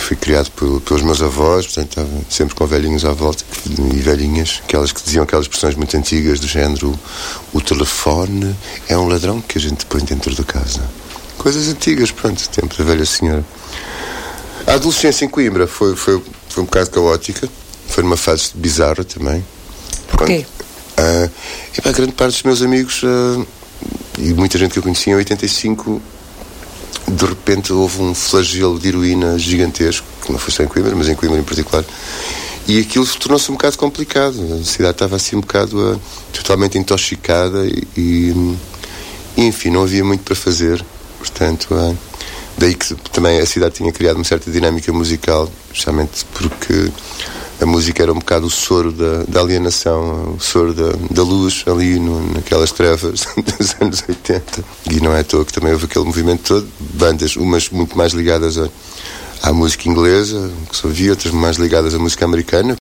fui criado pelos meus avós, portanto estava sempre com velhinhos à volta e velhinhas, aquelas que diziam aquelas expressões muito antigas do género: o telefone é um ladrão que a gente põe dentro da casa. Coisas antigas, pronto, tempo da velha senhora. A adolescência em Coimbra foi um bocado caótica, foi numa fase bizarra também. Porquê? E para grande parte dos meus amigos e muita gente que eu conhecia em 85, de repente houve um flagelo de heroína gigantesco, que não foi só em Coimbra, mas em Coimbra em particular, e aquilo tornou-se um bocado complicado. A cidade estava assim um bocado totalmente intoxicada e enfim, não havia muito para fazer, portanto daí que também a cidade tinha criado uma certa dinâmica musical, especialmente porque a música era um bocado o soro da alienação, o soro da luz ali naquelas trevas dos anos 80. E não é à toa que também houve aquele movimento todo, bandas, umas muito mais ligadas à música inglesa, que se ouvia, outras mais ligadas à música americana.